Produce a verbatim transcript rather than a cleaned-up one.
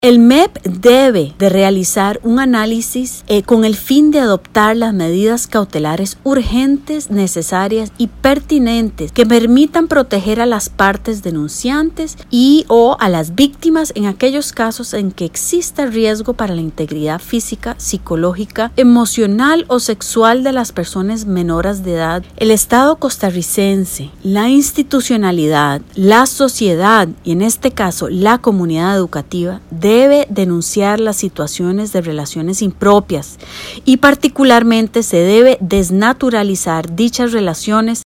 El M E P debe de realizar un análisis eh, con el fin de adoptar las medidas cautelares urgentes, necesarias y pertinentes que permitan proteger a las partes denunciantes y o a las víctimas en aquellos casos en que exista riesgo para la integridad física, psicológica, emocional o sexual de las personas menores de edad. El Estado costarricense, la institucionalidad, la sociedad y en este caso la comunidad educativa debe denunciar las situaciones de relaciones impropias y particularmente se debe desnaturalizar dichas relaciones